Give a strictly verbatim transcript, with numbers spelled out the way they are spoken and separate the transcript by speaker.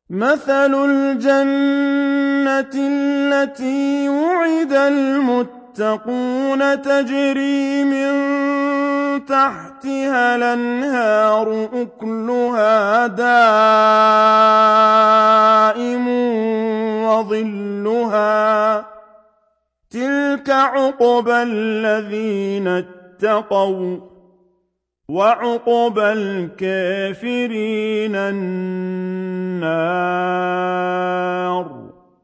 Speaker 1: مَثَلُ الْجَنَّةِ الَّتِي وُعِدَ الْمُتَّقُونَ تَجْرِي مِن تَحْتِهَا الْأَنْهَارُ أُكُلُهَا دَائِمٌ وَظِلُّهَا ۚ تِلْكَ عُقْبَى الَّذِينَ اتَّقَوا ۖ وَّعُقْبَى الْكَافِرِينَ النَّارُ